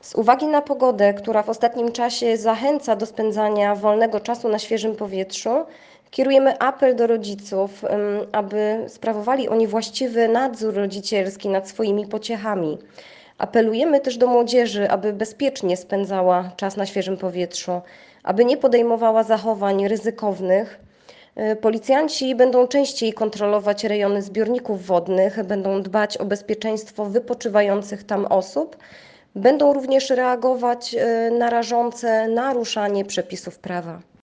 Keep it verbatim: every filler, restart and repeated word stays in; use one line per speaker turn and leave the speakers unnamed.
Z uwagi na pogodę, która w ostatnim czasie zachęca do spędzania wolnego czasu na świeżym powietrzu, kierujemy apel do rodziców, ym, aby sprawowali oni właściwy nadzór rodzicielski nad swoimi pociechami. Apelujemy też do młodzieży, aby bezpiecznie spędzała czas na świeżym powietrzu, aby nie podejmowała zachowań ryzykownych. Y, Policjanci będą częściej kontrolować rejony zbiorników wodnych, będą dbać o bezpieczeństwo wypoczywających tam osób, będą również reagować y, na rażące naruszanie przepisów prawa.